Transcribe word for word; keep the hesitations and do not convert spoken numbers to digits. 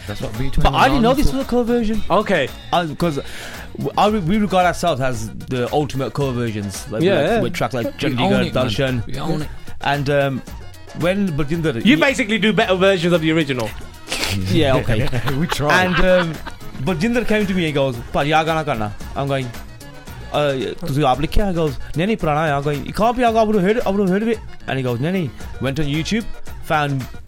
That's what B twenty. But I didn't know this was a cover version. Okay. Because I, we regard ourselves as the ultimate cover versions. Like, Yeah, like, yeah. with tracks like We own Chandigarh, it, man. Darshan. We own it. And um, when Baljinder... You basically do better versions of the original. Yeah, okay. We try. And um, Baljinder came to me and goes, "Pa, ya gana karna." I'm going, uh, "Tusi aap likha?" He goes, "Nahi, nahi, purana hai." I'm going, "It can't be, I've heard, I've heard of it." And he goes, "Nahi, nahi." Went on YouTube, found